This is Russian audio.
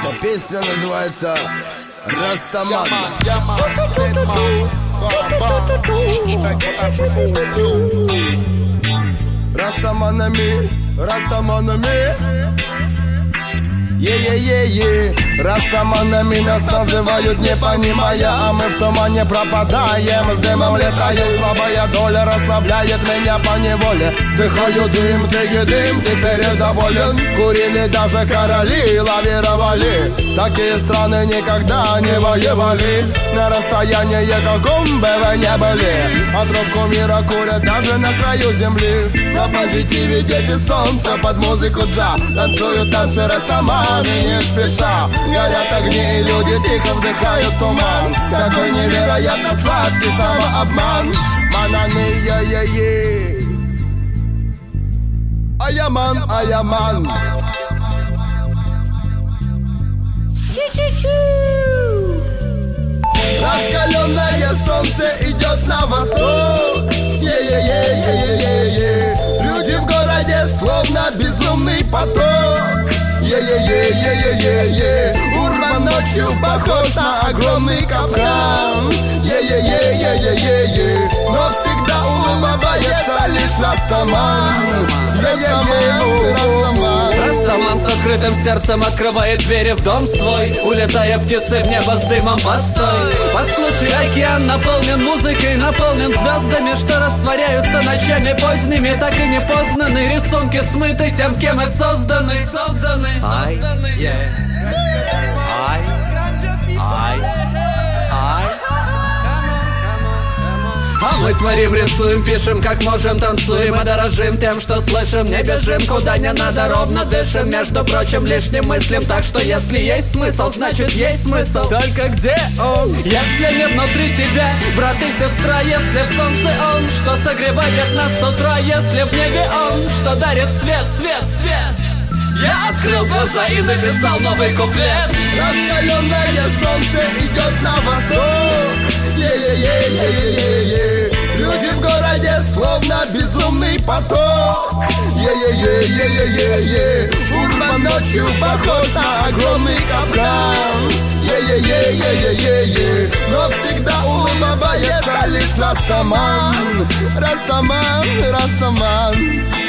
Эта песня называется «Растаман». Растаманами, Растаманами. Е-е-е-е, Растаманами нас называют, не понимая, а мы в тумане пропадаем. С дымом летаем, слабая доля расслабляет меня поневоле. Вдыхаю дым, дым, теперь доволен. Курили даже короли, лавировали. Такие страны никогда не воевали. На расстоянии каком бы вы не были. А трубку мира курят даже на краю земли. На позитиве дети солнца под музыку джа. Танцуют танцы Растаманы не спеша. Горят огни и люди тихо вдыхают туман. Какой невероятно сладкий самообман. Мананы, я-я-е. Аяман, аяман. Раскаленное солнце идет на восток. Е-е-е-е-е-е. Люди в городе словно безумный поток. Е-е-е-е-е-е-е. Урбан ночью похож на огромный капкан. Е-е-е-е-е-е-е. Но всегда улыбается лишь Растаман. Растаман с открытым сердцем открывает двери в дом свой, улетая птицей в небо с дымом постой. Послушай, океан наполнен музыкой, наполнен звездами, что растворяются ночами поздними, так и не познаны. Рисунки смыты тем, кем и созданы. Ай, а мы творим, рисуем, пишем, как можем, танцуем и дорожим тем, что слышим. Не бежим, куда не надо, ровно дышим. Между прочим, лишним мыслим, так что если есть смысл, значит есть смысл. Только где он? Если не внутри тебя, брат и сестра. Если в солнце он, что согревает нас с утра. Если в небе он, что дарит свет. Я открыл глаза и написал новый куплет. Раскаленное солнце идет на восток. Е-е-е-е-е-е. Люди в городе словно безумный поток. Е-е-е-е-е-е-е. Урбан ночью похож на огромный капкан. Е-е-е-е-е-е-е. Но всегда улыбается лишь Растаман. Растаман, Растаман.